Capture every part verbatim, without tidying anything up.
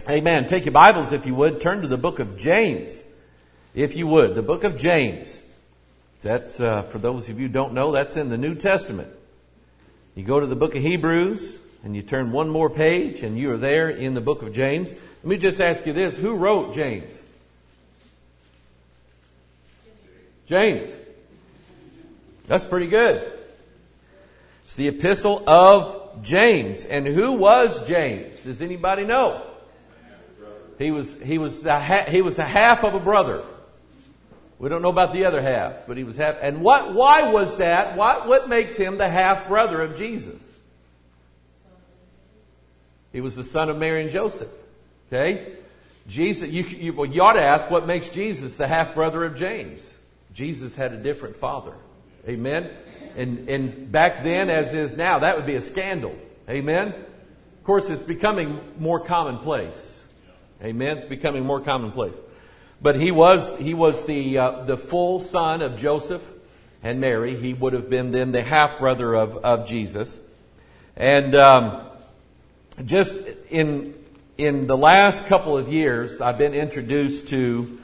Amen. Take your Bibles, if you would. Turn to the book of James. If you would. The book of James. That's, uh, for those of you who don't know, that's in the New Testament. You go to the book of Hebrews, and you turn one more page, and you are there in the book of James. Let me just ask you this. Who wrote James? James. That's pretty good. It's the epistle of James. And who was James? Does anybody know? He was, he was the ha- he was a half of a brother. We don't know about the other half, but he was half. And what, why was that? What, what makes him the half brother of Jesus? He was the son of Mary and Joseph. Okay? Jesus, you, you, well, you ought to ask what makes Jesus the half brother of James. Jesus had a different father. Amen? And, and back then, as is now, that would be a scandal. Amen? Of course, it's becoming more commonplace. Amen? It's becoming more commonplace. But he was, he was the, uh, the full son of Joseph and Mary. He would have been then the half brother of, of Jesus. And, um, just in, in the last couple of years, I've been introduced to,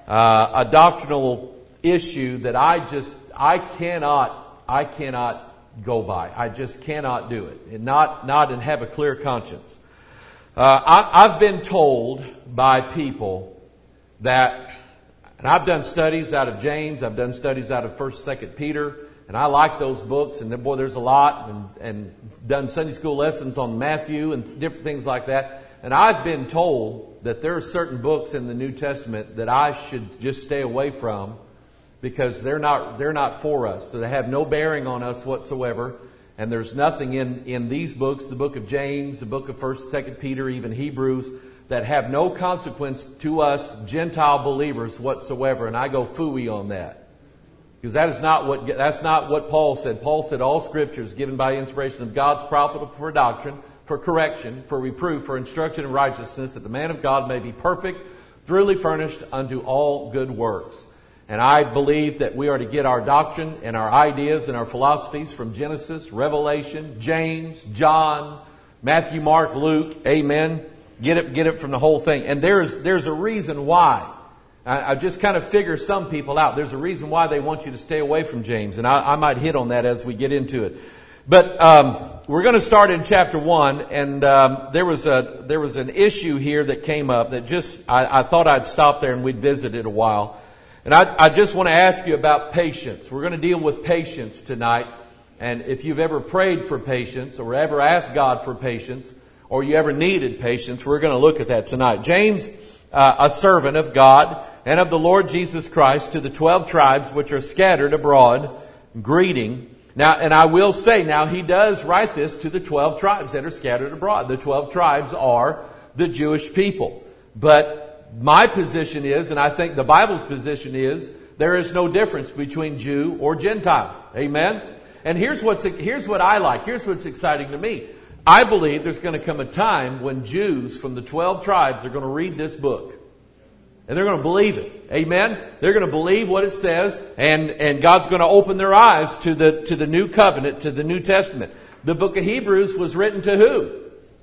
uh, a doctrinal issue that I just, I cannot, I cannot go by. I just cannot do it. And not, not and have a clear conscience. Uh, I, I've been told by people that, and I've done studies out of James, I've done studies out of First, Second Peter, and I like those books, and boy, there's a lot, and, and done Sunday school lessons on Matthew and different things like that. And I've been told that there are certain books in the New Testament that I should just stay away from because they're not, they're not for us. They have no bearing on us whatsoever. And there's nothing in, in these books, the book of James, the book of First, Second Peter, even Hebrews, that have no consequence to us Gentile believers whatsoever. And I go phooey on that. Because that is not what, that's not what Paul said. Paul said all Scripture is given by inspiration of God's profitable for doctrine, for correction, for reproof, for instruction in righteousness, that the man of God may be perfect, thoroughly furnished unto all good works. And I believe that we are to get our doctrine and our ideas and our philosophies from Genesis, Revelation, James, John, Matthew, Mark, Luke. Amen. Get it, get it from the whole thing. And there's, there's a reason why. I, I just kind of figure some people out. There's a reason why they want you to stay away from James. And I, I might hit on that as we get into it. But, um, we're going to start in chapter one. And, um, there was a, there was an issue here that came up that just, I, I thought I'd stop there and we'd visit it a while. And I, I just want to ask you about patience. We're going to deal with patience tonight. And if you've ever prayed for patience or ever asked God for patience or you ever needed patience, we're going to look at that tonight. James, uh, a servant of God and of the Lord Jesus Christ, to the twelve tribes which are scattered abroad, greeting. Now, and I will say now, he does write this to the twelve tribes that are scattered abroad. The twelve tribes are the Jewish people. But my position is, and I think the Bible's position is, there is no difference between Jew or Gentile. Amen? And here's what's, here's what I like. Here's what's exciting to me. I believe there's going to come a time when Jews from the twelve tribes are going to read this book. And they're going to believe it. Amen? They're going to believe what it says, and, and God's going to open their eyes to the, to the new covenant, to the New Testament. The book of Hebrews was written to who?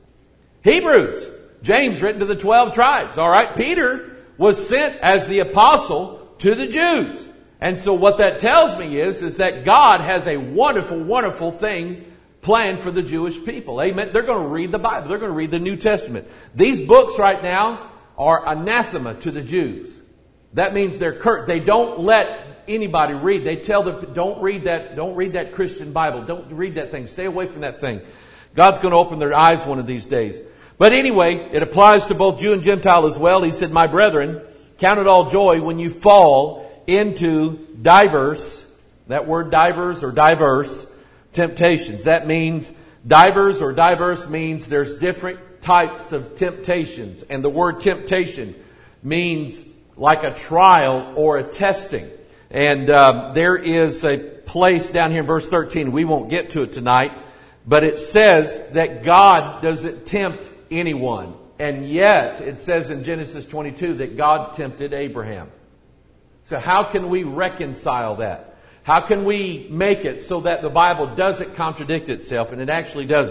Hebrews. James written to the twelve tribes. All right. Peter was sent as the apostle to the Jews. And so what that tells me is, is that God has a wonderful, wonderful thing planned for the Jewish people. Amen. They're going to read the Bible. They're going to read the New Testament. These books right now are anathema to the Jews. That means they're curt. They don't let anybody read. They tell them, don't read that, don't read that Christian Bible. Don't read that thing. Stay away from that thing. God's going to open their eyes one of these days. But anyway, it applies to both Jew and Gentile as well. He said, my brethren, count it all joy when you fall into diverse, that word diverse or diverse, temptations. That means diverse or diverse means there's different types of temptations. And the word temptation means like a trial or a testing. And um, there is a place down here in verse thirteen. We won't get to it tonight. But it says that God doesn't tempt anyone. And yet, it says in Genesis twenty-two that God tempted Abraham. So how can we reconcile that? How can we make it so that the Bible doesn't contradict itself? And it actually doesn't.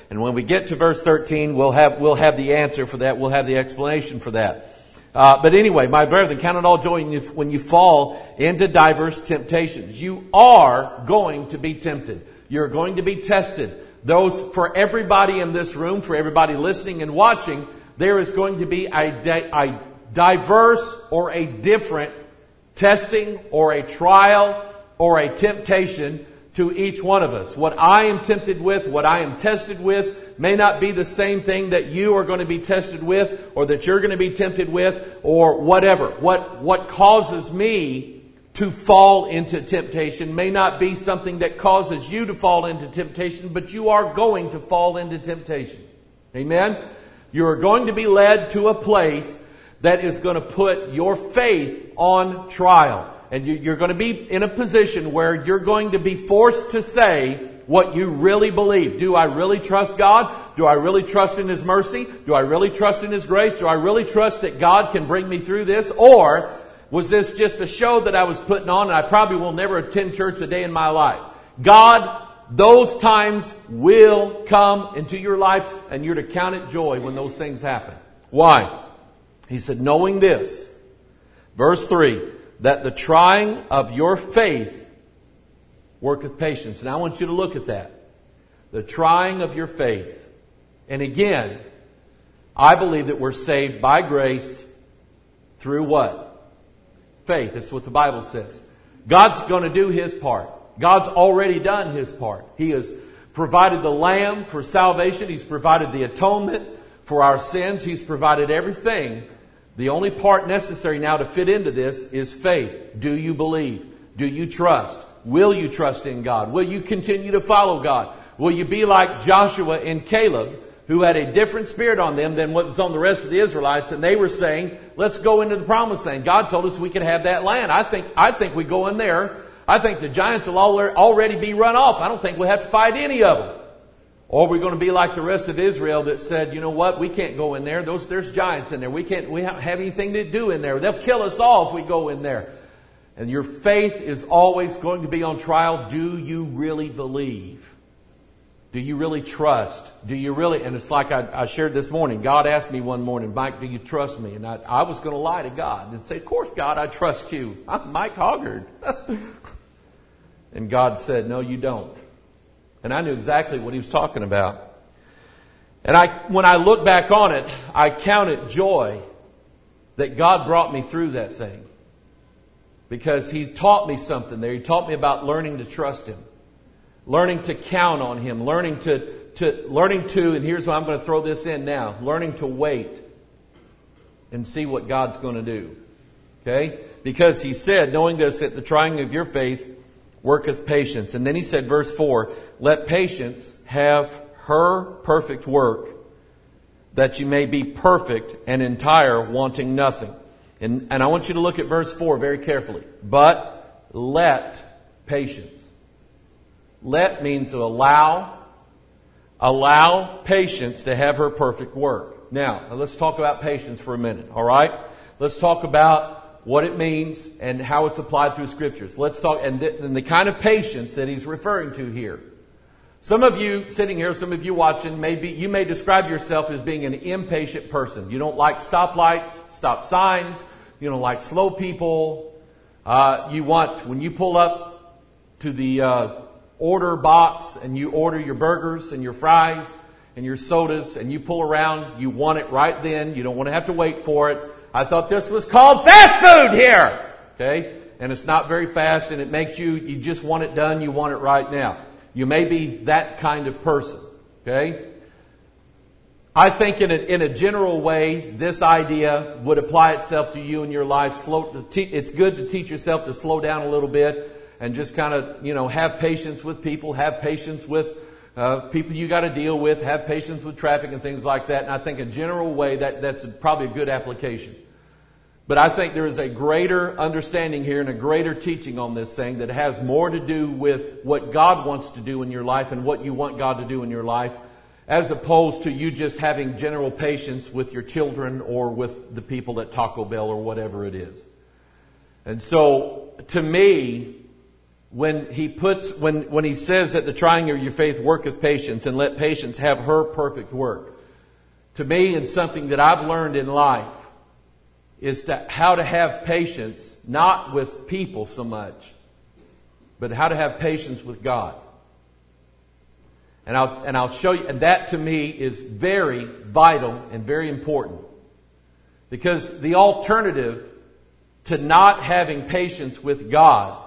And when we get to verse thirteen, we'll have, we'll have the answer for that. We'll have the explanation for that. Uh, but anyway, my brethren, count it all joy when you, when you fall into diverse temptations. You are going to be tempted. You're going to be tested. Those, for everybody in this room, for everybody listening and watching, there is going to be a, di- a diverse or a different testing or a trial or a temptation to each one of us. What I am tempted with, what I am tested with, may not be the same thing that you are going to be tested with, or that you're going to be tempted with, or whatever. What, what causes me to fall into temptation may not be something that causes you to fall into temptation, but you are going to fall into temptation. Amen? You are going to be led to a place that is going to put your faith on trial. And you're going to be in a position where you're going to be forced to say what you really believe. Do I really trust God? Do I really trust in His mercy? Do I really trust in His grace? Do I really trust that God can bring me through this? Or was this just a show that I was putting on and I probably will never attend church a day in my life? God, those times will come into your life, and you're to count it joy when those things happen. Why? He said, knowing this, verse three, that the trying of your faith worketh patience. And I want you to look at that. The trying of your faith. And again, I believe that we're saved by grace through what? Faith. That's what the Bible says. God's going to do His part. God's already done His part. He has provided the Lamb for salvation. He's provided the atonement for our sins. He's provided everything. The only part necessary now to fit into this is faith. Do you believe? Do you trust? Will you trust in God? Will you continue to follow God? Will you be like Joshua and Caleb, who had a different spirit on them than what was on the rest of the Israelites, and they were saying, let's go into the promised land. God told us we could have that land. I think, I think we go in there. I think the giants will already be run off. I don't think we'll have to fight any of them. Or we're going to be like the rest of Israel that said, you know what, we can't go in there. Those, there's giants in there. We can't, we don't have anything to do in there. They'll kill us all if we go in there. And your faith is always going to be on trial. Do you really believe? Do you really trust? Do you really? And it's like I, I shared this morning. God asked me one morning, Mike, do you trust me? And I, I was going to lie to God and say, of course, God, I trust you. I'm Mike Hoggard. And God said, no, you don't. And I knew exactly what He was talking about. And I, when I look back on it, I count it joy that God brought me through that thing. Because He taught me something there. He taught me about learning to trust Him. Learning to count on Him. Learning to, to, learning to, and here's why I'm going to throw this in now. Learning to wait and see what God's going to do. Okay? Because He said, knowing this, that the trying of your faith worketh patience. And then He said, verse four, let patience have her perfect work, that you may be perfect and entire, wanting nothing. And, and I want you to look at verse four very carefully. But let patience. Let means to allow. Allow patience to have her perfect work. Now, let's talk about patience for a minute. All right? Let's talk about what it means and how it's applied through Scriptures. Let's talk, and the, and the kind of patience that He's referring to here. Some of you sitting here, some of you watching, maybe you may describe yourself as being an impatient person. You don't like stoplights, stop signs. You don't like slow people. Uh, you want, when you pull up to the uh, order box and you order your burgers and your fries and your sodas and you pull around, you want it right then. You don't want to have to wait for it. I thought this was called fast food here. Okay? And it's not very fast, and it makes you, you just want it done. You want it right now. You may be that kind of person. Okay? I think in a, in a general way, this idea would apply itself to you in your life. Slow, it's good to teach yourself to slow down a little bit and just kind of, you know, have patience with people, have patience with uh, people you got to deal with, have patience with traffic and things like that. And I think in a general way, that, that's probably a good application. But I think there is a greater understanding here and a greater teaching on this thing that has more to do with what God wants to do in your life and what you want God to do in your life, as opposed to you just having general patience with your children or with the people at Taco Bell or whatever it is. And so, to me, when he puts, when, when he says that the trying of your faith worketh patience, and let patience have her perfect work. To me, and something that I've learned in life, is that how to have patience, not with people so much, but how to have patience with God. And I'll, and I'll show you, and that to me is very vital and very important. Because the alternative to not having patience with God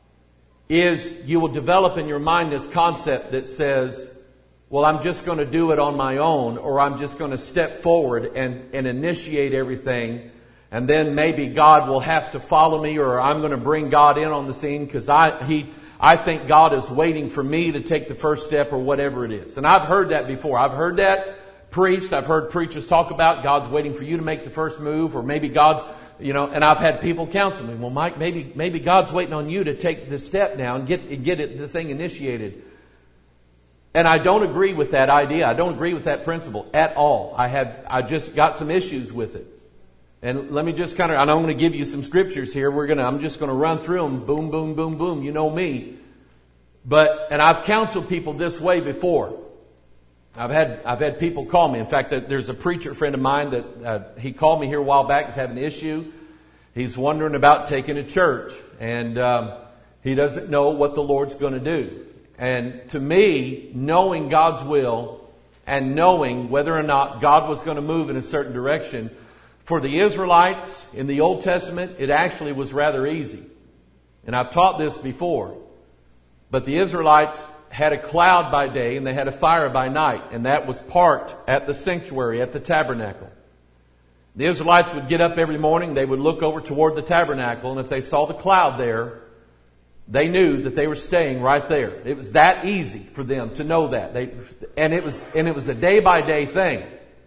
is you will develop in your mind this concept that says, well, I'm just going to do it on my own, or I'm just going to step forward and, and initiate everything, and then maybe God will have to follow me, or I'm going to bring God in on the scene because I he I think God is waiting for me to take the first step, or whatever it is. And I've heard that before. I've heard that preached. I've heard preachers talk about God's waiting for you to make the first move, or maybe God's, you know, and I've had people counsel me, well, Mike, maybe maybe God's waiting on you to take the step now and get get it, the thing initiated. And I don't agree with that idea. I don't agree with that principle at all. I had, I just got some issues with it. And let me just kind of, and I'm going to give you some scriptures here. We're going to, I'm just going to run through them. Boom, boom, boom, boom. You know me. But, and I've counseled people this way before. I've had, I've had people call me. In fact, there's a preacher friend of mine that, uh, he called me here a while back. He's having an issue. He's wondering about taking a church. And, um, he doesn't know what the Lord's going to do. And to me, knowing God's will and knowing whether or not God was going to move in a certain direction, for the Israelites in the Old Testament, it actually was rather easy. And I've taught this before. But the Israelites had a cloud by day and they had a fire by night. And that was parked at the sanctuary, at the tabernacle. The Israelites would get up every morning, they would look over toward the tabernacle, and if they saw the cloud there, they knew that they were staying right there. It was that easy for them to know that. They, and it was, and it was a day by day thing.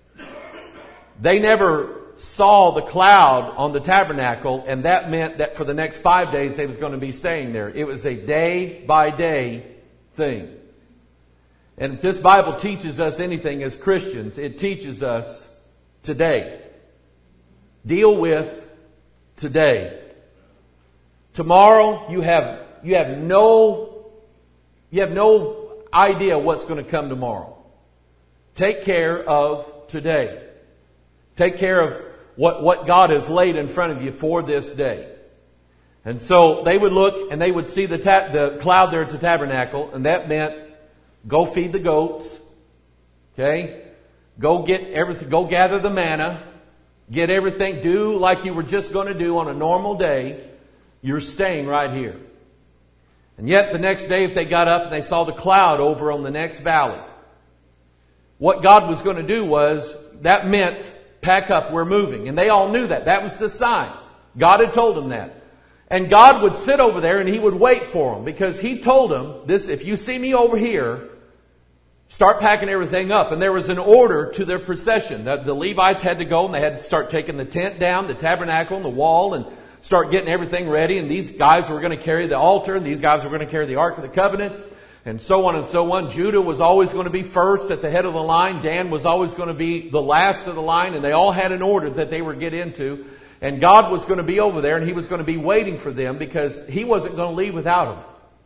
They never saw the cloud on the tabernacle, and that meant that for the next five days they was going to be staying there. It was a day by day thing. And if this Bible teaches us anything as Christians, it teaches us today. Deal with today. Tomorrow you have you have no you have no idea what's going to come tomorrow. Take care of today. Take care of what, what God has laid in front of you for this day. And so they would look and they would see the ta- the cloud there at the tabernacle, and that meant go feed the goats. Okay? Go get everything, go gather the manna, get everything, do like you were just going to do on a normal day. You're staying right here. And yet the next day, if they got up and they saw the cloud over on the next valley, what God was going to do was, that meant pack up, we're moving. And they all knew that. That was the sign. God had told them that. And God would sit over there and He would wait for them, because He told them, this, if you see me over here, start packing everything up. And there was an order to their procession. The, the Levites had to go and they had to start taking the tent down, the tabernacle and the wall, and start getting everything ready. And these guys were going to carry the altar, and these guys were going to carry the Ark of the Covenant, and so on and so on. Judah was always going to be first at the head of the line. Dan was always going to be the last of the line. And they all had an order that they were get into. And God was going to be over there, and He was going to be waiting for them, because He wasn't going to leave without them.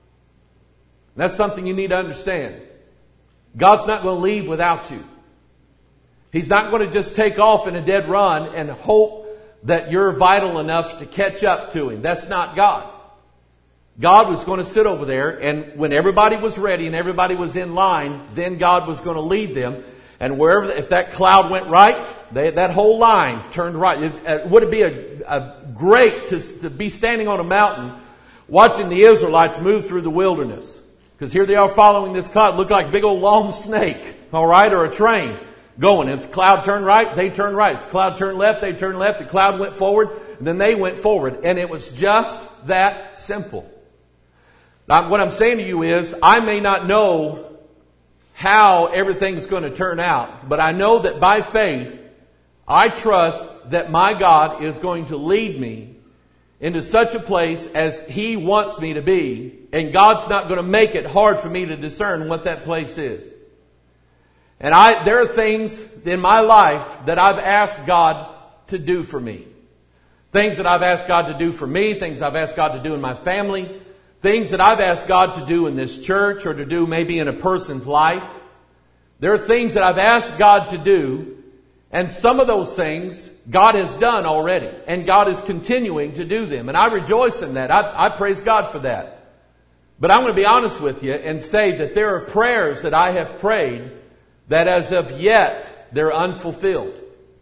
And that's something you need to understand. God's not going to leave without you. He's not going to just take off in a dead run and hope that you're vital enough to catch up to Him. That's not God. God was going to sit over there, and when everybody was ready and everybody was in line, then God was going to lead them. And wherever, if that cloud went right, they, that whole line turned right. It, it, would it be a, a great to, to be standing on a mountain watching the Israelites move through the wilderness? Because here they are following this cloud. It looked like a big old long snake, all right, or a train going. If the cloud turned right, they turned right. If the cloud turned left, they turned left. The cloud went forward, and then they went forward. And it was just that simple. Now, what I'm saying to you is, I may not know how everything's going to turn out, but I know that by faith, I trust that my God is going to lead me into such a place as He wants me to be, and God's not going to make it hard for me to discern what that place is. And I, there are things in my life that I've asked God to do for me. Things that I've asked God to do for me, things I've asked God to do in my family, things that I've asked God to do in this church or to do maybe in a person's life. There are things that I've asked God to do, and some of those things God has done already, and God is continuing to do them. And I rejoice in that. I, I praise God for that. But I'm going to be honest with you and say that there are prayers that I have prayed that as of yet, they're unfulfilled.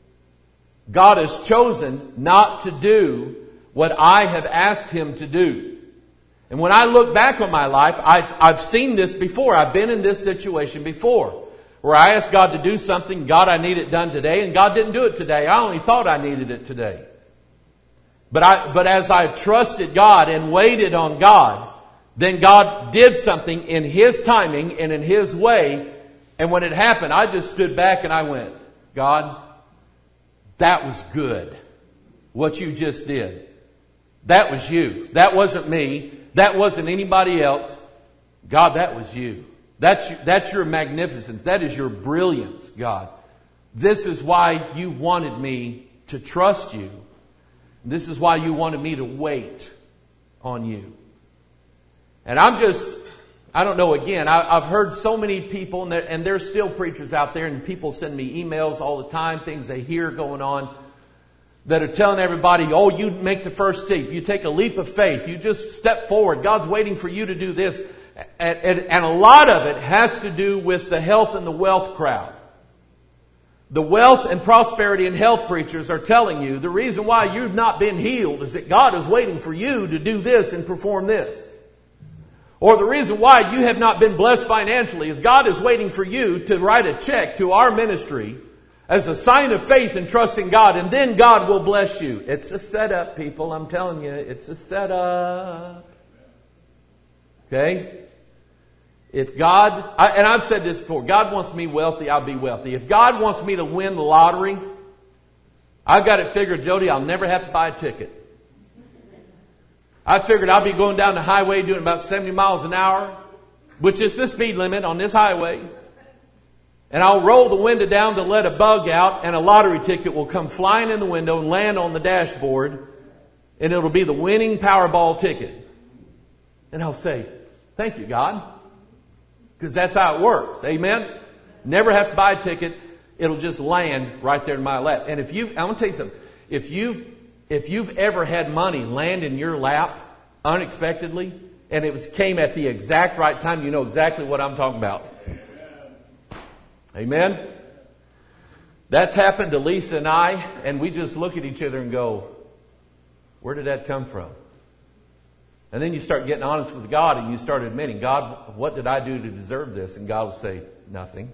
God has chosen not to do what I have asked Him to do. And when I look back on my life, I've, I've seen this before. I've been in this situation before, where I asked God to do something, God, I need it done today, and God didn't do it today. I only thought I needed it today. But I, but as I trusted God and waited on God, then God did something in His timing and in His way. And when it happened, I just stood back and I went, God, that was good. What you just did. That was you. That wasn't me. That wasn't anybody else. God, that was you. That's, that's your magnificence. That is your brilliance, God. This is why you wanted me to trust you. This is why you wanted me to wait on you. And I'm just, I don't know, again, I, I've heard so many people, and, there, and there's still preachers out there, and people send me emails all the time, things they hear going on, that are telling everybody, oh, you make the first step. You take a leap of faith. You just step forward. God's waiting for you to do this. And, and, and a lot of it has to do with the health and the wealth crowd. The wealth and prosperity and health preachers are telling you the reason why you've not been healed is that God is waiting for you to do this and perform this. Or the reason why you have not been blessed financially is God is waiting for you to write a check to our ministry as a sign of faith and trust in God, and then God will bless you. It's a setup, people. I'm telling you, it's a setup. Okay? If God, I, and I've said this before, God wants me wealthy, I'll be wealthy. If God wants me to win the lottery, I've got it figured, Jody, I'll never have to buy a ticket. I figured I'll be going down the highway doing about seventy miles an hour, which is the speed limit on this highway. And I'll roll the window down to let a bug out, and a lottery ticket will come flying in the window and land on the dashboard, and it'll be the winning Powerball ticket. And I'll say, thank you, God. Because that's how it works. Amen? Never have to buy a ticket. It'll just land right there in my lap. And if you, I'm going to tell you something. If you've, if you've ever had money land in your lap unexpectedly, and it was, came at the exact right time, you know exactly what I'm talking about. Amen? That's happened to Lisa and I, and we just look at each other and go, where did that come from? And then you start getting honest with God, and you start admitting, God, what did I do to deserve this? And God will say, nothing.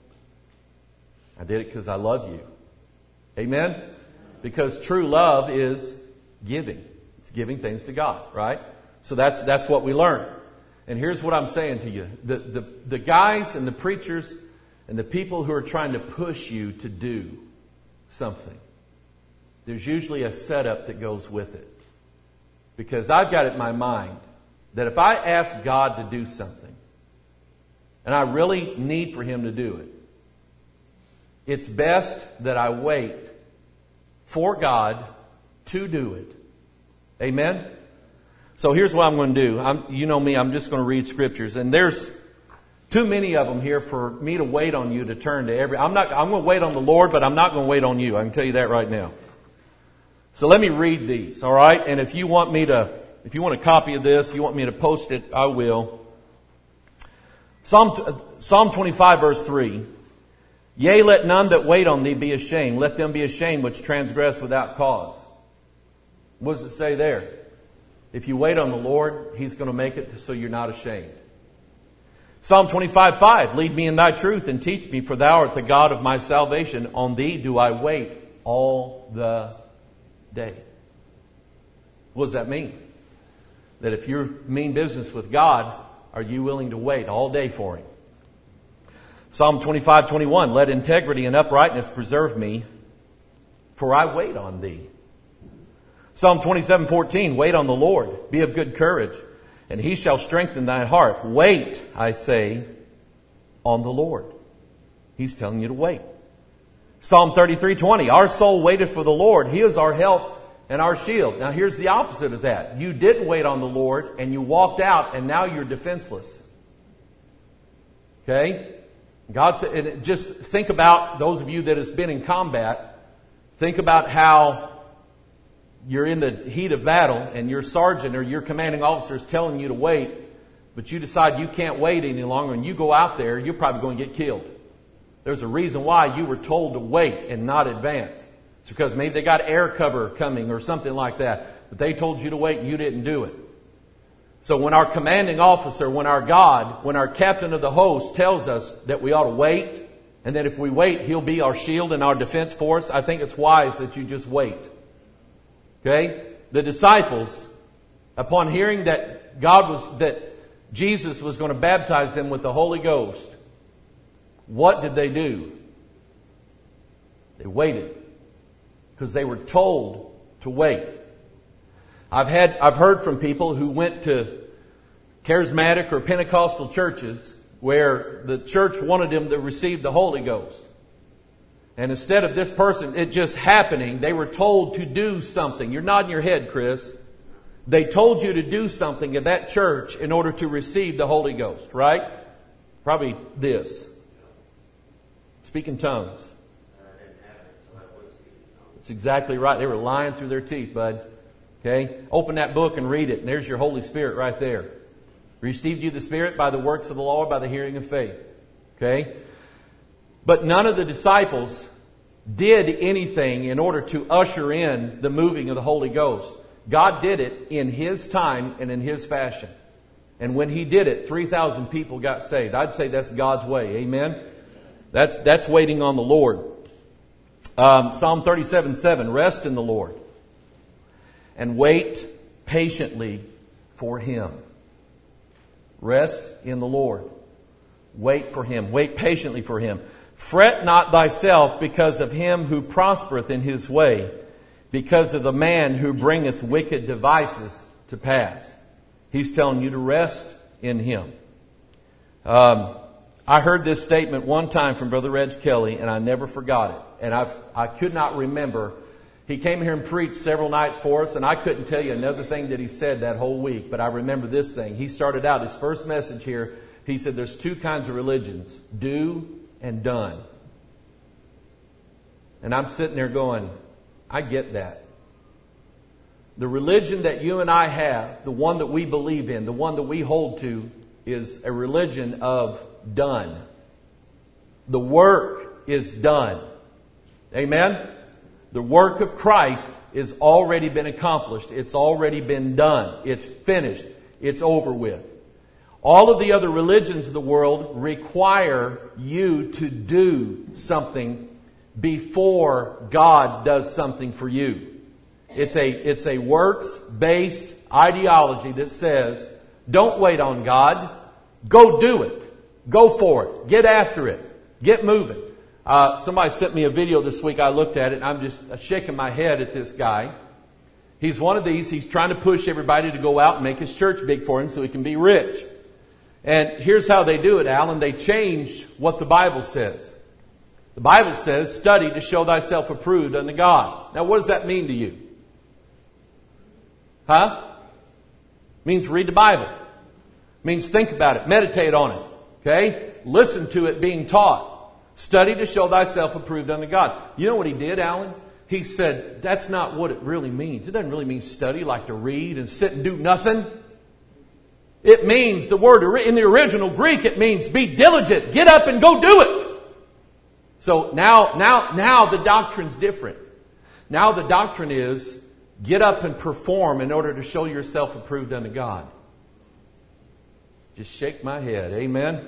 I did it because I love you. Amen? Because true love is giving. It's giving things to God, right? So that's that's what we learn. And here's what I'm saying to you. The, the, the guys and the preachers and the people who are trying to push you to do something, there's usually a setup that goes with it. Because I've got it in my mind that if I ask God to do something, and I really need for Him to do it, it's best that I wait for God to do it. Amen? So here's what I'm going to do. I'm, you know me, I'm just going to read scriptures. And there's too many of them here for me to wait on you to turn to every... I'm not. I'm going to wait on the Lord, but I'm not going to wait on you. I can tell you that right now. So let me read these, all right? And if you want me to, if you want a copy of this, you want me to post it, I will. Psalm, Psalm twenty-five, verse three. Yea, let none that wait on thee be ashamed. Let them be ashamed which transgress without cause. What does it say there? If you wait on the Lord, He's going to make it so you're not ashamed. Psalm twenty-five, five. Lead me in thy truth and teach me, for thou art the God of my salvation. On thee do I wait all the day. What does that mean? That if you're mean business with God, are you willing to wait all day for Him? Psalm twenty-five, twenty-one. Let integrity and uprightness preserve me, for I wait on thee. Psalm twenty-seven, fourteen. Wait on the Lord. Be of good courage, and He shall strengthen thy heart. Wait, I say, on the Lord. He's telling you to wait. Psalm thirty-three, twenty. Our soul waiteth for the Lord. He is our help and our shield. Now here's the opposite of that. You didn't wait on the Lord and you walked out and now you're defenseless. Okay? God said, and just think about those of you that has been in combat. Think about how you're in the heat of battle and your sergeant or your commanding officer is telling you to wait, but you decide you can't wait any longer and you go out there, you're probably going to get killed. There's a reason why you were told to wait and not advance. It's because maybe they got air cover coming or something like that, but they told you to wait and you didn't do it. So when our commanding officer, when our God, when our captain of the host tells us that we ought to wait, and that if we wait, He'll be our shield and our defense for us, I think it's wise that you just wait. Okay? The disciples, upon hearing that God was, that Jesus was going to baptize them with the Holy Ghost, what did they do? They waited. Because they were told to wait. I've had, I've heard from people who went to charismatic or Pentecostal churches where the church wanted them to receive the Holy Ghost. And instead of this person, it just happening, they were told to do something. You're nodding your head, Chris. They told you to do something in that church in order to receive the Holy Ghost, right? Probably this. Speak in tongues. That's exactly right. They were lying through their teeth, bud. Okay? Open that book and read it. And there's your Holy Spirit right there. Received you the Spirit by the works of the law or by the hearing of faith. Okay? But none of the disciples did anything in order to usher in the moving of the Holy Ghost. God did it in His time and in His fashion. And when He did it, three thousand people got saved. I'd say that's God's way. Amen? That's, that's waiting on the Lord. Um, Psalm thirty-seven seven, rest in the Lord and wait patiently for Him. Rest in the Lord. Wait for Him. Wait patiently for Him. Fret not thyself because of him who prospereth in his way, because of the man who bringeth wicked devices to pass. He's telling you to rest in Him. Um, I heard this statement one time from Brother Reg Kelly, and I never forgot it. And I've, I could not remember. He came here and preached several nights for us, and I couldn't tell you another thing that he said that whole week, but I remember this thing. He started out his first message here. He said there's two kinds of religions, do and done. And I'm sitting there going, I get that. The religion that you and I have, the one that we believe in, the one that we hold to, is a religion of done. The work is done. Amen? The work of Christ has already been accomplished. It's already been done. It's finished. It's over with. All of the other religions of the world require you to do something before God does something for you. It's a, it's a works-based ideology that says, don't wait on God. Go do it. Go for it. Get after it. Get moving. Uh, somebody sent me a video this week. I looked at it and I'm just shaking my head at this guy. He's one of these. He's trying to push everybody to go out and make his church big for him so he can be rich. And here's how they do it, Alan. They change what the Bible says. The Bible says, study to show thyself approved unto God. Now, what does that mean to you? Huh? It means read the Bible. It means think about it. Meditate on it. Okay? Listen to it being taught. Study to show thyself approved unto God. You know what he did, Alan? He said, that's not what it really means. It doesn't really mean study like to read and sit and do nothing. It means, the word in the original Greek, it means be diligent. Get up and go do it. So now, now, now the doctrine's different. Now the doctrine is get up and perform in order to show yourself approved unto God. Just shake my head. Amen.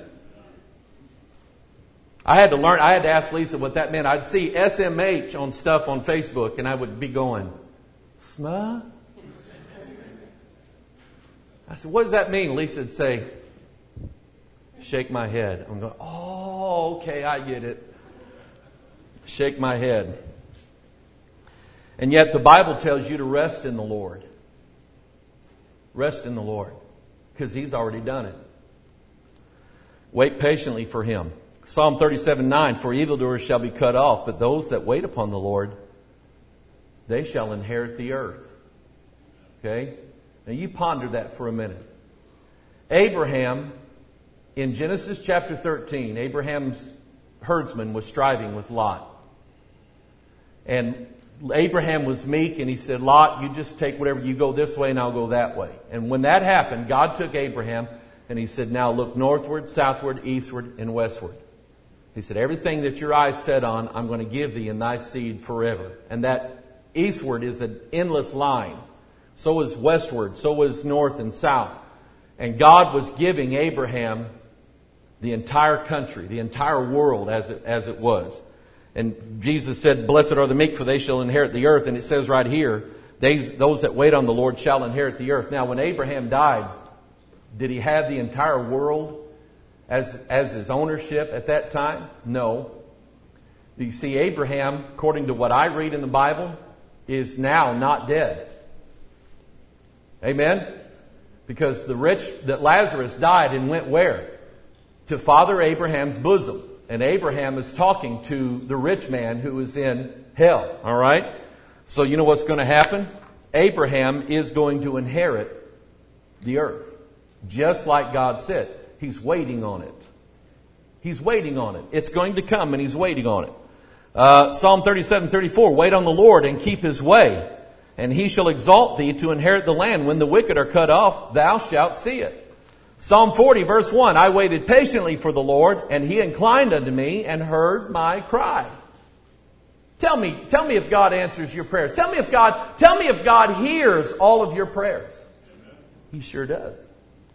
I had to learn, I had to ask Lisa what that meant. I'd see S M H on stuff on Facebook and I would be going, Sma? I said, what does that mean? Lisa would say, shake my head. I'm going, oh, okay, I get it. Shake my head. And yet the Bible tells you to rest in the Lord. Rest in the Lord. Because He's already done it. Wait patiently for Him. Psalm thirty-seven nine, for evildoers shall be cut off, but those that wait upon the Lord they shall inherit the earth. Okay? Now you ponder that for a minute. Abraham, in Genesis chapter thirteen, Abraham's herdsman was striving with Lot. And Abraham was meek and he said, Lot, you just take whatever, you go this way and I'll go that way. And when that happened, God took Abraham and he said, now look northward, southward, eastward, and westward. He said, everything that your eyes set on, I'm going to give thee and thy seed forever. And that eastward is an endless line. So is westward, so is north and south. And God was giving Abraham the entire country, the entire world as it, as it was. And Jesus said, blessed are the meek, for they shall inherit the earth. And it says right here, they, those that wait on the Lord shall inherit the earth. Now, when Abraham died, did he have the entire world as, as his ownership at that time? No. You see, Abraham, according to what I read in the Bible, is now not dead. Amen? Because the rich, that Lazarus died and went where? To Father Abraham's bosom. And Abraham is talking to the rich man who is in hell. All right? So you know what's going to happen? Abraham is going to inherit the earth. Just like God said. He's waiting on it. He's waiting on it. It's going to come and he's waiting on it. Uh, Psalm thirty-seven thirty-four, wait on the Lord and keep his way, and he shall exalt thee to inherit the land. When the wicked are cut off, thou shalt see it. Psalm forty, verse one, I waited patiently for the Lord, and he inclined unto me and heard my cry. Tell me, tell me if God answers your prayers. Tell me if God, tell me if God hears all of your prayers. He sure does.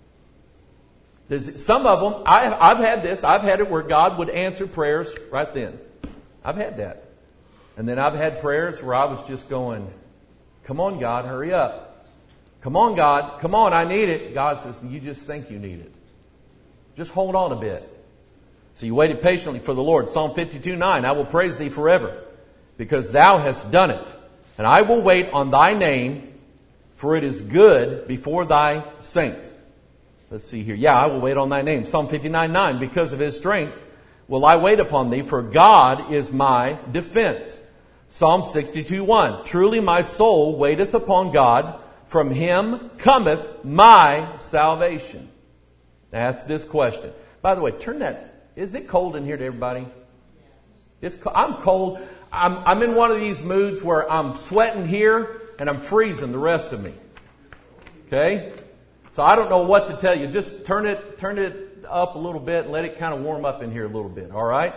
There's some of them, I, I've had this, I've had it where God would answer prayers right then. I've had that. And then I've had prayers where I was just going, come on God, hurry up. Come on, God. Come on, I need it. God says, you just think you need it. Just hold on a bit. So you waited patiently for the Lord. Psalm fifty-two nine, I will praise thee forever, because thou hast done it. And I will wait on thy name, for it is good before thy saints. Let's see here. Yeah, I will wait on thy name. Psalm fifty-nine nine, because of his strength will I wait upon thee, for God is my defense. Psalm sixty-two one, truly my soul waiteth upon God, from him cometh my salvation. Now ask this question. By the way, turn that. Is it cold in here to everybody? It's, I'm cold. I'm, I'm in one of these moods where I'm sweating here and I'm freezing the rest of me. Okay? So I don't know what to tell you. Just turn it, turn it up a little bit and let it kind of warm up in here a little bit. All right?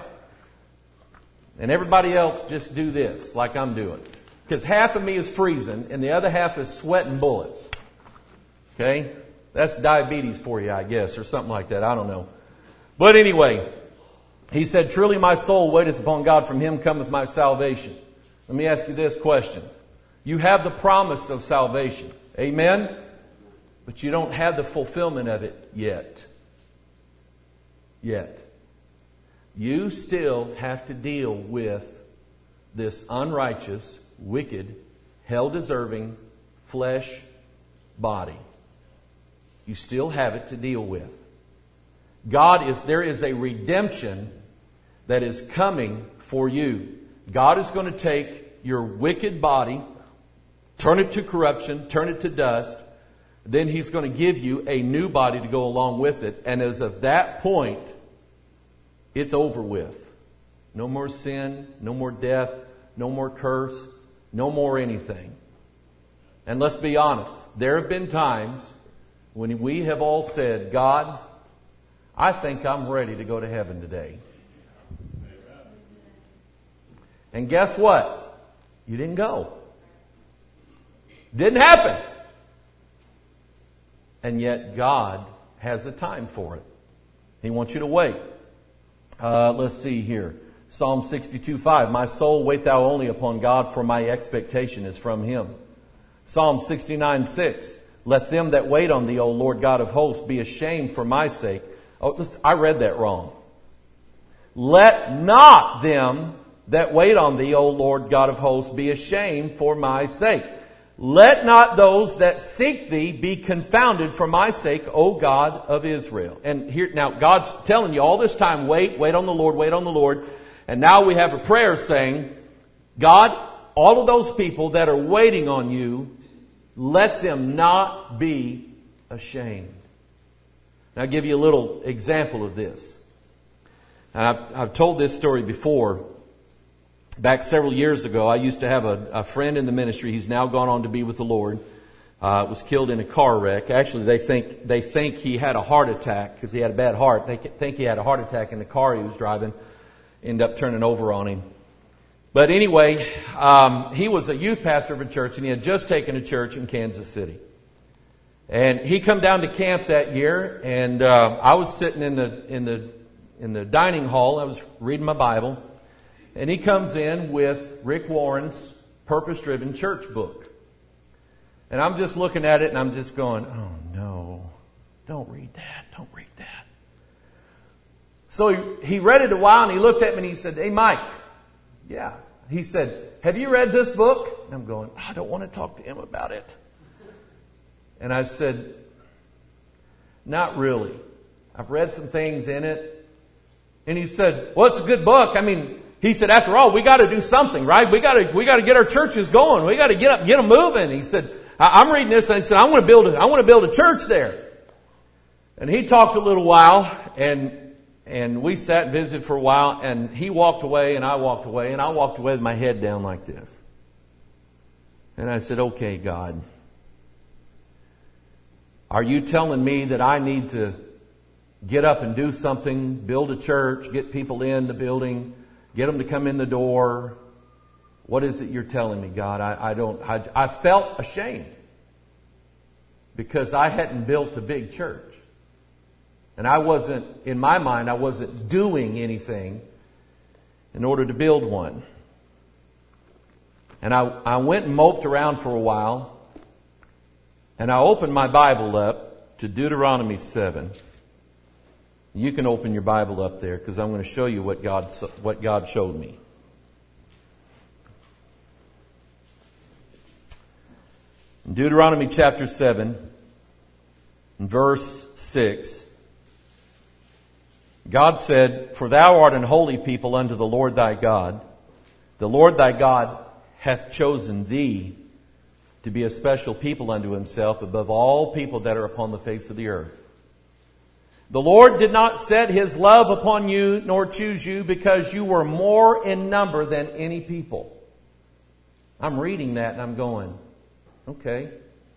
And everybody else just do this like I'm doing. Because half of me is freezing and the other half is sweating bullets. Okay? That's diabetes for you, I guess, or something like that. I don't know. But anyway, he said, truly my soul waiteth upon God, from him cometh my salvation. Let me ask you this question. You have the promise of salvation. Amen? But you don't have the fulfillment of it yet. Yet. You still have to deal with this unrighteous, wicked, hell-deserving flesh body. You still have it to deal with. God is, there is a redemption that is coming for you. God is going to take your wicked body, turn it to corruption, turn it to dust. Then he's going to give you a new body to go along with it. And as of that point, it's over with. No more sin, no more death, no more curse, no more anything. And let's be honest, there have been times when we have all said, God, I think I'm ready to go to heaven today. And guess what? You didn't go. Didn't happen. And yet God has a time for it. He wants you to wait. Uh, let's see here. Psalm sixty-two five, my soul wait thou only upon God, for my expectation is from him. Psalm sixty-nine six, let them that wait on thee, O Lord God of hosts, be ashamed for my sake. Oh, listen, I read that wrong. Let not them that wait on thee, O Lord God of hosts, be ashamed for my sake. Let not those that seek thee be confounded for my sake, O God of Israel. And here, now God's telling you all this time, wait, wait on the Lord, wait on the Lord. And now we have a prayer saying, God, all of those people that are waiting on you, let them not be ashamed. Now, I'll give you a little example of this. And I've, I've told this story before. Back several years ago, I used to have a, a friend in the ministry. He's now gone on to be with the Lord. Uh, was killed in a car wreck. Actually, they think they think he had a heart attack because he had a bad heart. They think he had a heart attack in the car he was driving. Ended up turning over on him. But anyway, um, he was a youth pastor of a church, and he had just taken a church in Kansas City. And he come down to camp that year, and uh, I was sitting in the in the in the dining hall. I was reading my Bible, and he comes in with Rick Warren's Purpose Driven Church book. And I'm just looking at it and I'm just going, oh no, don't read that, don't read that. So he, he read it a while and he looked at me and he said, hey Mike, yeah. He said, have you read this book? And I'm going, I don't want to talk to him about it. And I said, not really. I've read some things in it. And he said, well, it's a good book. I mean, he said, after all, we got to do something, right? We got to, we got to get our churches going. We got to get up, get them moving. He said, I'm reading this and I said, I want to build a, I want to build a church there. And he talked a little while and, and we sat and visited for a while and he walked away and I walked away and I walked away with my head down like this. And I said, okay, God, are you telling me that I need to get up and do something, build a church, get people in the building, get them to come in the door? What is it you're telling me, God? I, I don't, I, I felt ashamed because I hadn't built a big church. And I wasn't, in my mind, I wasn't doing anything in order to build one. And I, I went and moped around for a while. And I opened my Bible up to Deuteronomy seven. You can open your Bible up there because I'm going to show you what God, what God showed me. In Deuteronomy chapter seven, verse six, God said, for thou art an holy people unto the Lord thy God. The Lord thy God hath chosen thee to be a special people unto himself above all people that are upon the face of the earth. The Lord did not set his love upon you nor choose you because you were more in number than any people. I'm reading that and I'm going, okay.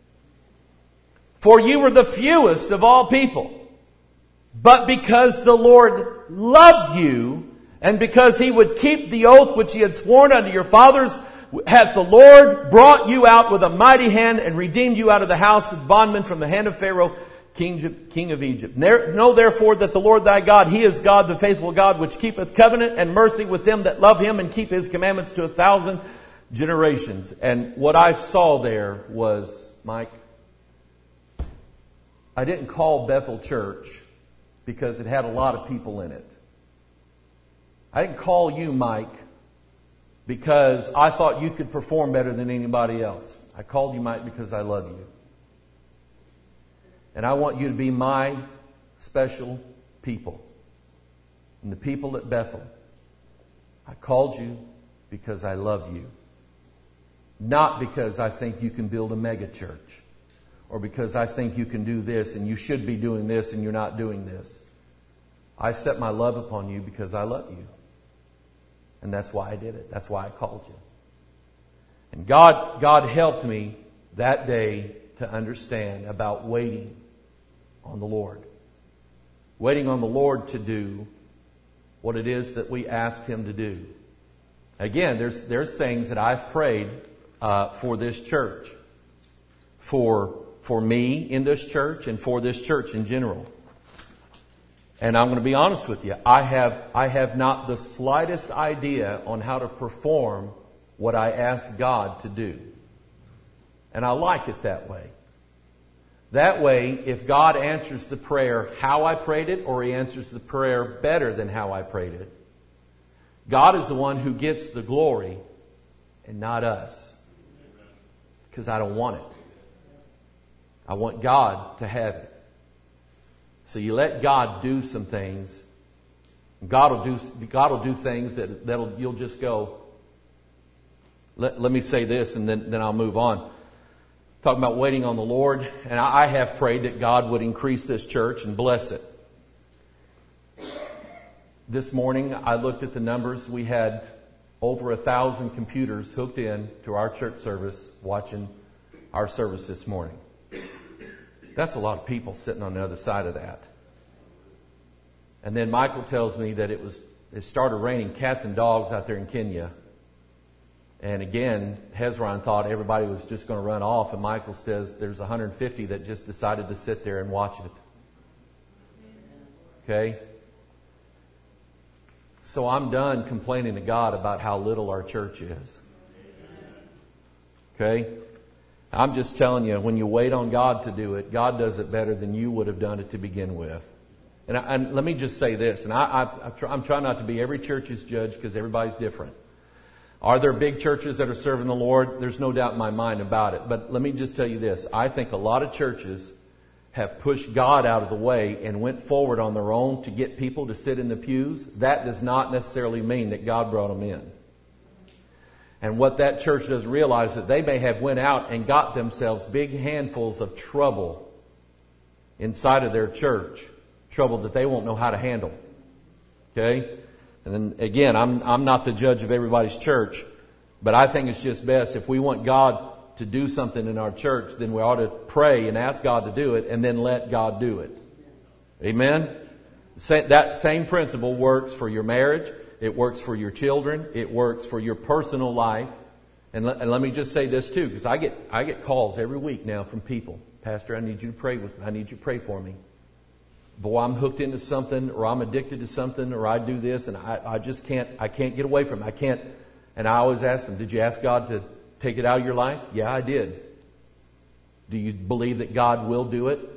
For you were the fewest of all people. But because the Lord loved you, and because he would keep the oath which he had sworn unto your fathers, hath the Lord brought you out with a mighty hand and redeemed you out of the house of bondmen from the hand of Pharaoh, king, king of Egypt. Know therefore that the Lord thy God, he is God, the faithful God, which keepeth covenant and mercy with them that love him and keep his commandments to a thousand generations. And what I saw there was, Mike, I didn't call Bethel Church because it had a lot of people in it. I didn't call you, Mike, because I thought you could perform better than anybody else. I called you, Mike, because I love you. And I want you to be my special people. And the people at Bethel, I called you because I love you. Not because I think you can build a mega church. Or because I think you can do this and you should be doing this and you're not doing this. I set my love upon you because I love you. And that's why I did it. That's why I called you. And God, God helped me that day to understand about waiting on the Lord. Waiting on the Lord to do what it is that we ask him to do. Again, there's, there's things that I've prayed uh, for this church. For For me in this church and for this church in general. And I'm going to be honest with you. I have, I have not the slightest idea on how to perform what I ask God to do. And I like it that way. That way, if God answers the prayer how I prayed it, or he answers the prayer better than how I prayed it, God is the one who gets the glory and not us. Because I don't want it. I want God to have it. So you let God do some things. God will do, God will do things that, that'll, you'll just go, let, let me say this and then, then I'll move on. Talking about waiting on the Lord, and I, I have prayed that God would increase this church and bless it. This morning, I looked at the numbers. We had over a thousand computers hooked in to our church service watching our service this morning. That's a lot of people sitting on the other side of that. And then Michael tells me that it was it started raining cats and dogs out there in Kenya. And again, Hezron thought everybody was just going to run off, and Michael says there's one hundred fifty that just decided to sit there and watch it. Okay? So I'm done complaining to God about how little our church is. Okay? I'm just telling you, when you wait on God to do it, God does it better than you would have done it to begin with. And, I, and let me just say this, and I, I, I'm trying not to be every church's judge because everybody's different. Are there big churches that are serving the Lord? There's no doubt in my mind about it. But let me just tell you this. I think a lot of churches have pushed God out of the way and went forward on their own to get people to sit in the pews. That does not necessarily mean that God brought them in. And what that church doesn't realize is that they may have went out and got themselves big handfuls of trouble inside of their church. Trouble that they won't know how to handle. Okay? And then again, I'm I'm not the judge of everybody's church, but I think it's just best if we want God to do something in our church, then we ought to pray and ask God to do it and then let God do it. Amen? That same principle works for your marriage. It works for your children. It works for your personal life. And let, and let me just say this too, because I get I get calls every week now from people. Pastor, I need you to pray with me. I need you to pray for me. Boy, I'm hooked into something, or I'm addicted to something, or I do this, and I, I just can't, I can't get away from it. I can't, and I always ask them, did you ask God to take it out of your life? Yeah, I did. Do you believe that God will do it?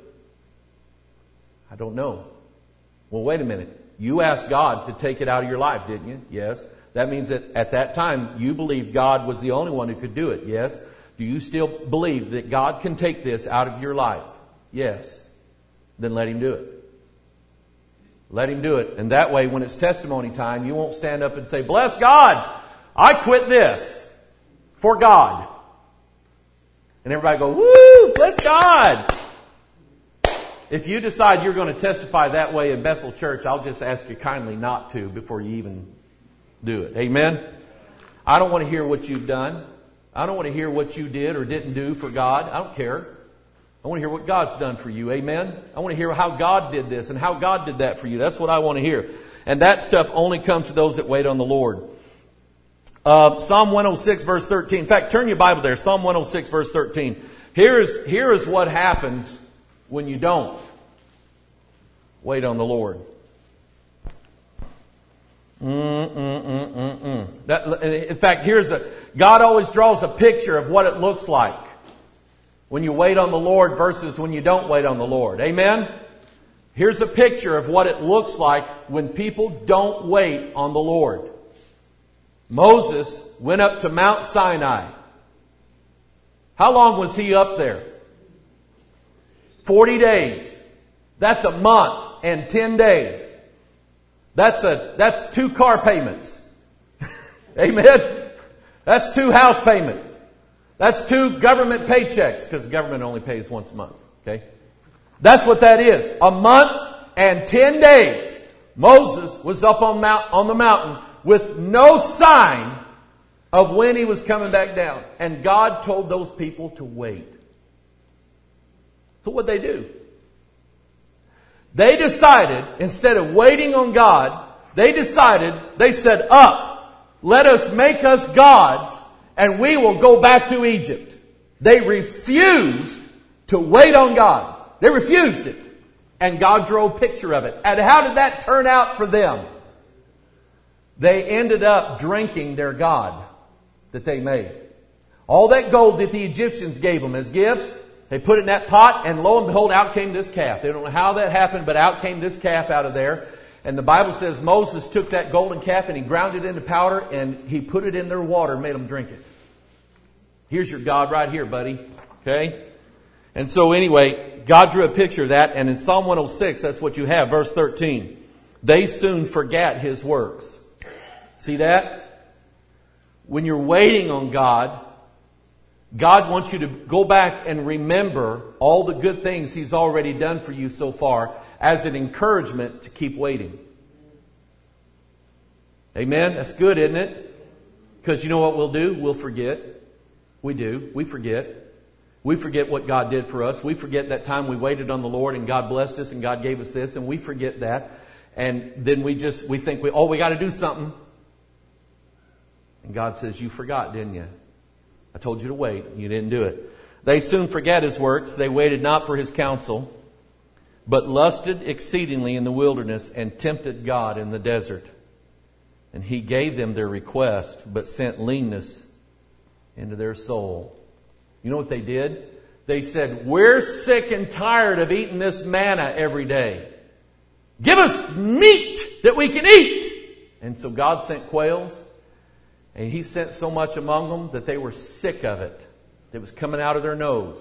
I don't know. Well, wait a minute. You asked God to take it out of your life, didn't you? Yes. That means that at that time, you believed God was the only one who could do it. Yes. Do you still believe that God can take this out of your life? Yes. Then let Him do it. Let Him do it. And that way, when it's testimony time, you won't stand up and say, bless God, I quit this for God. And everybody go, woo, bless God. If you decide you're going to testify that way in Bethel Church, I'll just ask you kindly not to before you even do it. Amen? I don't want to hear what you've done. I don't want to hear what you did or didn't do for God. I don't care. I want to hear what God's done for you. Amen? I want to hear how God did this and how God did that for you. That's what I want to hear. And that stuff only comes to those that wait on the Lord. Uh, Psalm one oh six verse thirteen. In fact, turn your Bible there. Psalm one oh six verse thirteen. Here is, here is what happens when you don't wait on the Lord. Mm, mm, mm, mm, mm. That, in fact, here's a, God always draws a picture of what it looks like when you wait on the Lord versus when you don't wait on the Lord. Amen? Here's a picture of what it looks like when people don't wait on the Lord. Moses went up to Mount Sinai. How long was he up there? Forty days. That's a month and ten days. That's a, that's two car payments. Amen? That's two house payments. That's two government paychecks, because the government only pays once a month. Okay? That's what that is. A month and ten days. Moses was up on mount, on the mountain with no sign of when he was coming back down. And God told those people to wait. So what'd they do? They decided, instead of waiting on God, they decided, they said, up, let us make us gods, and we will go back to Egypt. They refused to wait on God. They refused it. And God drew a picture of it. And how did that turn out for them? They ended up drinking their God that they made. All that gold that the Egyptians gave them as gifts, they put it in that pot, and lo and behold, out came this calf. They don't know how that happened, but out came this calf out of there. And the Bible says Moses took that golden calf and he ground it into powder and he put it in their water and made them drink it. Here's your God right here, buddy. Okay? And so anyway, God drew a picture of that, and in Psalm one oh six, that's what you have, verse thirteen. They soon forgot His works. See that? when you're waiting on God, God wants you to go back and remember all the good things He's already done for you so far as an encouragement to keep waiting. Amen? That's good, isn't it? Because you know what we'll do? We'll forget. We do. We forget. We forget what God did for us. We forget that time we waited on the Lord and God blessed us and God gave us this, and we forget that. And then we just, we think, we oh, we got to do something. And God says, you forgot, didn't you? I told you to wait. You didn't do it. They soon forget His works. They waited not for His counsel, but lusted exceedingly in the wilderness and tempted God in the desert. And He gave them their request, but sent leanness into their soul. You know what they did? They said, we're sick and tired of eating this manna every day. Give us meat that we can eat. And so God sent quails. And He sent so much among them that they were sick of it. It was coming out of their nose.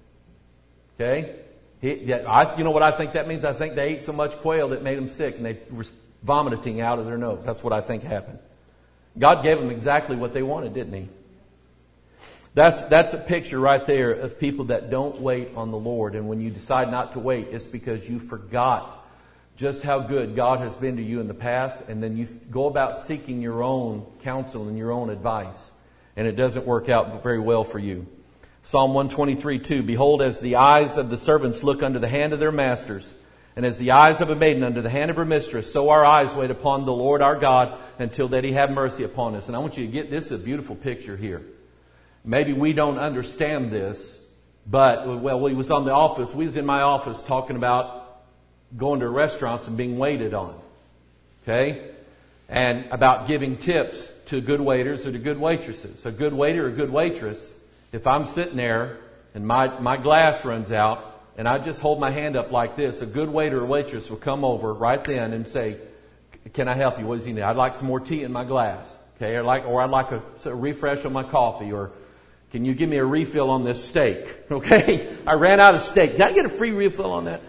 Okay? He, yeah, I, you know what I think that means? I think they ate so much quail that it made them sick and they were vomiting out of their nose. That's what I think happened. God gave them exactly what they wanted, didn't He? That's, that's a picture right there of people that don't wait on the Lord. And when you decide not to wait, it's because you forgot just how good God has been to you in the past, and then you go about seeking your own counsel and your own advice, and it doesn't work out very well for you. Psalm one twenty-three, two, behold, as the eyes of the servants look unto the hand of their masters, and as the eyes of a maiden unto the hand of her mistress, so our eyes wait upon the Lord our God until that He have mercy upon us. And I want you to get, this is a beautiful picture here. Maybe we don't understand this, but, well, we was on the office, we was in my office talking about going to restaurants and being waited on. Okay? And about giving tips to good waiters or to good waitresses. A good waiter or a good waitress, if I'm sitting there and my, my glass runs out and I just hold my hand up like this, a good waiter or waitress will come over right then and say, can I help you? What does he need? I'd like some more tea in my glass. Okay? Or, like, or I'd like a, a refresh on my coffee. Or can you give me a refill on this steak? Okay? I ran out of steak. Did I get a free refill on that?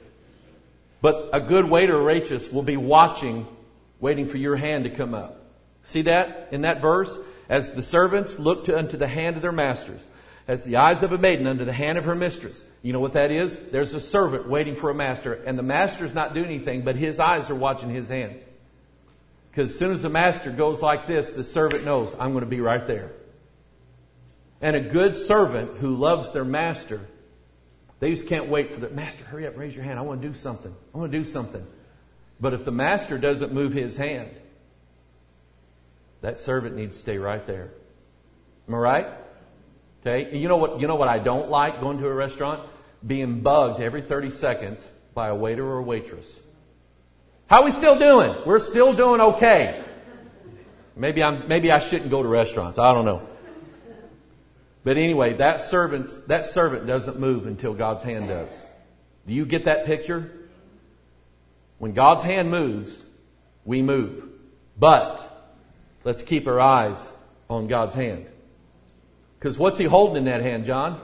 But a good waiter or waitress will be watching, waiting for your hand to come up. See that in that verse? As the servants look to, unto the hand of their masters, as the eyes of a maiden unto the hand of her mistress. You know what that is? There's a servant waiting for a master, and the master's not doing anything, but his eyes are watching his hands. Because as soon as the master goes like this, the servant knows, I'm going to be right there. And a good servant who loves their master, they just can't wait for their master. Hurry up, raise your hand. I want to do something. I want to do something. But if the master doesn't move his hand, that servant needs to stay right there. Am I right? Okay. And you know what? You know what I don't like going to a restaurant? Being bugged every thirty seconds by a waiter or a waitress. How are we still doing? We're still doing okay. Maybe I'm. Maybe I shouldn't go to restaurants. I don't know. But anyway, that servant, that servant doesn't move until God's hand does. Do you get that picture? When God's hand moves, we move. But let's keep our eyes on God's hand. Because what's He holding in that hand, John?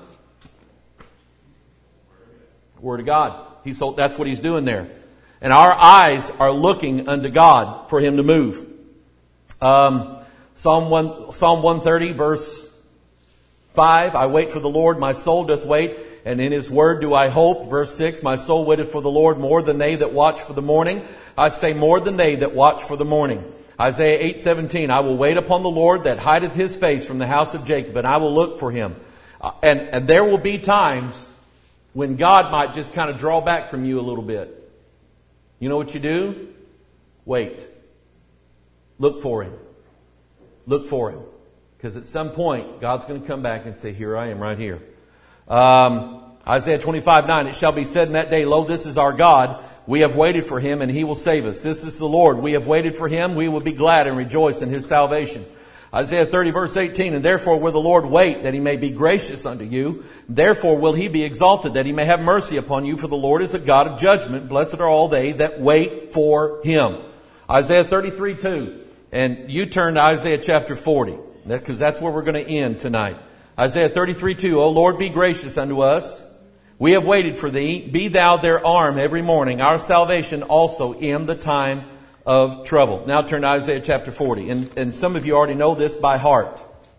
Word of God. He's hold, that's what He's doing there. And our eyes are looking unto God for Him to move. Um, Psalm one, Psalm one thirty, verse five, I wait for the Lord, my soul doth wait, and in His word do I hope. Verse six, my soul waiteth for the Lord more than they that watch for the morning. I say more than they that watch for the morning. Isaiah eight seventeen, I will wait upon the Lord that hideth His face from the house of Jacob, and I will look for Him. Uh, and, and there will be times when God might just kind of draw back from you a little bit. You know what you do? Wait. Look for Him. Look for Him. Because at some point, God's going to come back and say, here I am right here. Um, Isaiah twenty-five nine, it shall be said in that day, lo, this is our God. We have waited for Him and He will save us. This is the Lord. We have waited for Him. We will be glad and rejoice in His salvation. Isaiah thirty verse eighteen, and therefore will the Lord wait that He may be gracious unto you. Therefore will He be exalted that He may have mercy upon you. For the Lord is a God of judgment. Blessed are all they that wait for Him. Isaiah thirty-three two. And you turn to Isaiah chapter forty. Because that's where we're going to end tonight. Isaiah thirty-three two, O Lord, be gracious unto us. We have waited for Thee. Be Thou their arm every morning, our salvation also in the time of trouble. Now turn to Isaiah chapter forty. And, and some of you already know this by heart.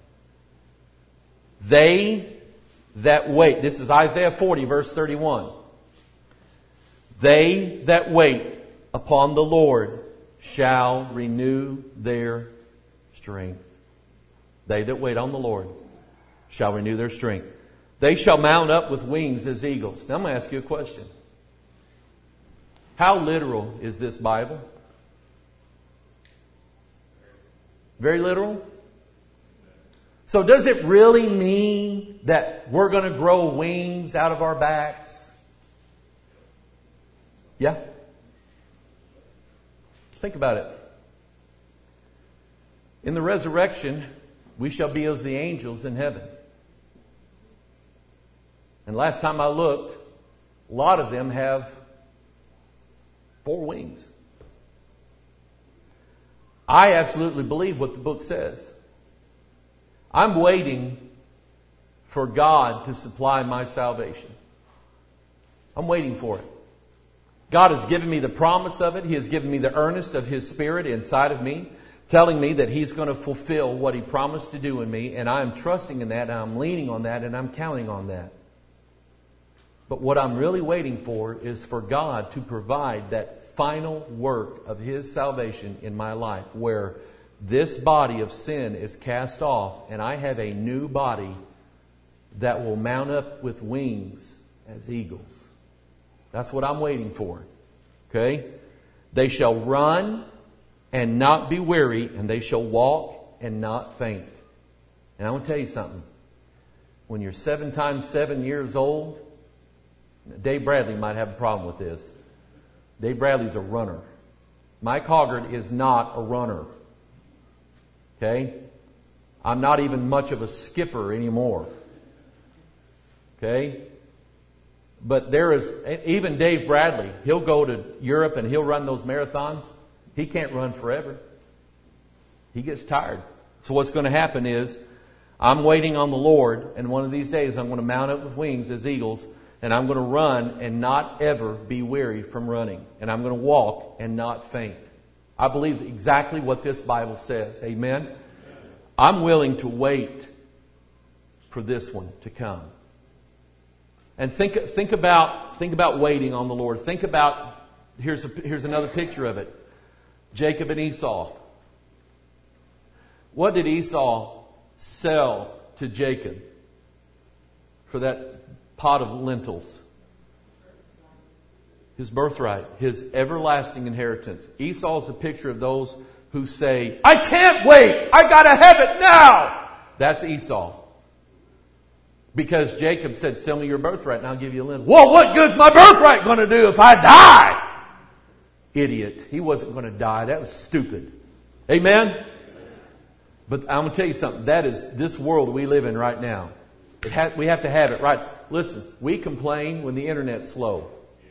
They that wait. This is Isaiah forty, verse thirty-one. They that wait upon the Lord shall renew their strength. They that wait on the Lord shall renew their strength. They shall mount up with wings as eagles. Now I'm going to ask you a question. How literal is this Bible? Very literal? So does it really mean that we're going to grow wings out of our backs? Yeah? Think about it. In the resurrection, we shall be as the angels in heaven. And last time I looked, a lot of them have four wings. I absolutely believe what the book says. I'm waiting for God to supply my salvation. I'm waiting for it. God has given me the promise of it. He has given me the earnest of His Spirit inside of me, telling me that He's going to fulfill what He promised to do in me. And I'm trusting in that, and I'm leaning on that, and I'm counting on that. But what I'm really waiting for is for God to provide that final work of His salvation in my life, where this body of sin is cast off and I have a new body that will mount up with wings as eagles. That's what I'm waiting for. Okay? They shall run and not be weary, and they shall walk and not faint. And I want to tell you something. When you're seven times seven years old, Dave Bradley might have a problem with this. Dave Bradley's a runner. Mike Hoggart is not a runner. Okay? I'm not even much of a skipper anymore. Okay? But there is, even Dave Bradley, he'll go to Europe and he'll run those marathons. He can't run forever. He gets tired. So what's going to happen is, I'm waiting on the Lord, and one of these days I'm going to mount up with wings as eagles, and I'm going to run and not ever be weary from running. And I'm going to walk and not faint. I believe exactly what this Bible says. Amen? I'm willing to wait for this one to come. And think think about think about waiting on the Lord. Think about, here's a, here's another picture of it. Jacob and Esau. What did Esau sell to Jacob for that pot of lentils? His birthright, his everlasting inheritance. Esau is a picture of those who say, I can't wait! I gotta have it now! That's Esau. Because Jacob said, sell me your birthright and I'll give you a lentil. Well, what good's my birthright going to do if I die? Idiot. He wasn't going to die. That was stupid. Amen? But I'm going to tell you something. That is this world we live in right now. It ha- we have to have it right. Listen, we complain when the internet's slow.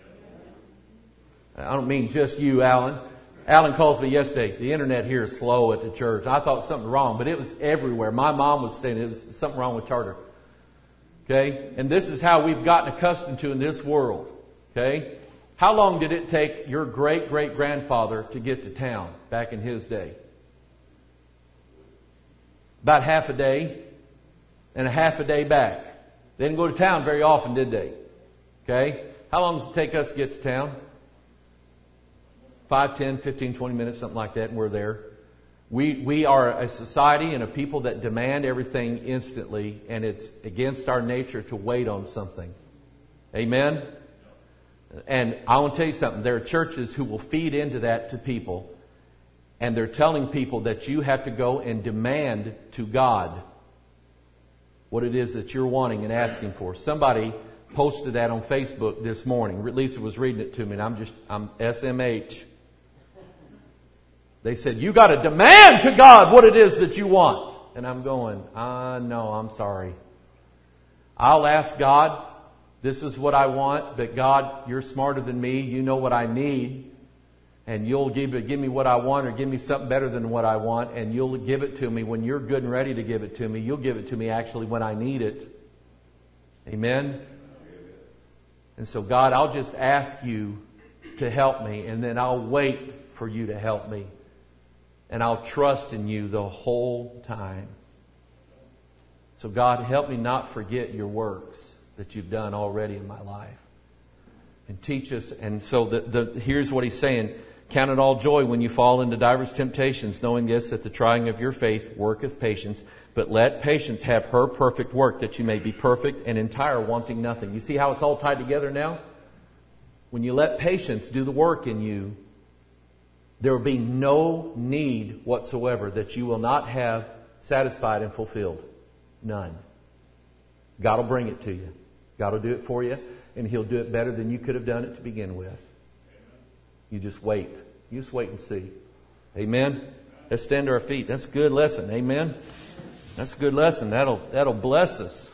I don't mean just you, Alan. Alan calls me yesterday. The internet here is slow at the church. I thought something wrong, but it was everywhere. My mom was saying it was something wrong with Charter. Okay? And this is how we've gotten accustomed to in this world. Okay? How long did it take your great-great-grandfather to get to town back in his day? About half a day and a half a day back. They didn't go to town very often, did they? Okay? How long does it take us to get to town? Five, ten, fifteen, twenty minutes, something like that, and we're there. We we are a society and a people that demand everything instantly, and it's against our nature to wait on something. Amen? And I want to tell you something. There are churches who will feed into that to people, and they're telling people that you have to go and demand to God what it is that you're wanting and asking for. Somebody posted that on Facebook this morning. Lisa was reading it to me, and I'm just, I'm S M H. They said, you got to demand to God what it is that you want. And I'm going, ah, uh, no, I'm sorry. I'll ask God, this is what I want, but God, you're smarter than me. You know what I need. And you'll give, give me what I want, or give me something better than what I want, and you'll give it to me when you're good and ready to give it to me. You'll give it to me actually when I need it. Amen? And so God, I'll just ask you to help me, and then I'll wait for you to help me. And I'll trust in you the whole time. So God, help me not forget your works that you've done already in my life. And teach us. And so the, the, here's what he's saying. Count it all joy when you fall into diverse temptations, knowing this, that the trying of your faith worketh patience. But let patience have her perfect work, that you may be perfect and entire, wanting nothing. You see how it's all tied together now? When you let patience do the work in you, there will be no need whatsoever that you will not have satisfied and fulfilled. None. God will bring it to you. God will do it for you, and He'll do it better than you could have done it to begin with. You just wait. You just wait and see. Amen? Let's stand to our feet. That's a good lesson. Amen? That's a good lesson. That'll, that'll bless us.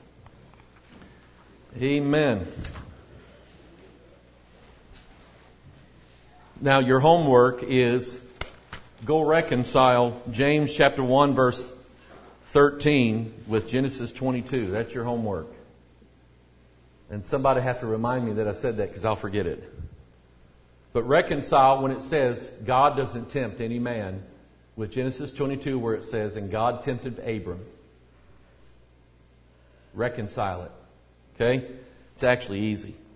Amen. Now your homework is go reconcile James chapter one verse thirteen with Genesis twenty-two. That's your homework. And somebody have to remind me that I said that because I'll forget it. But reconcile when it says God doesn't tempt any man with Genesis twenty-two where it says, and God tempted Abram. Reconcile it. Okay? It's actually easy.